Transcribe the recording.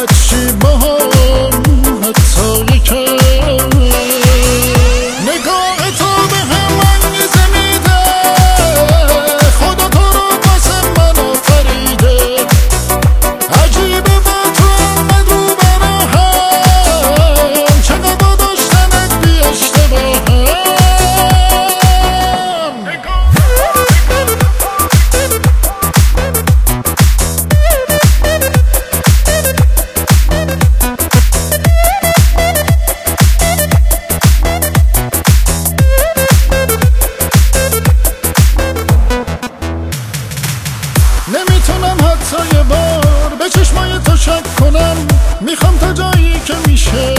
چی با هم حتی یکم نگاه تو به هم انگیزه میده خدا تو رو واسه من آفریده عجیبه با تو انقدر رو براهم چقدر با داشتنت بی اشتباهم نمیتونم حتی یه بار به چشمای تو شک کنم میخوام تا جایی که میشه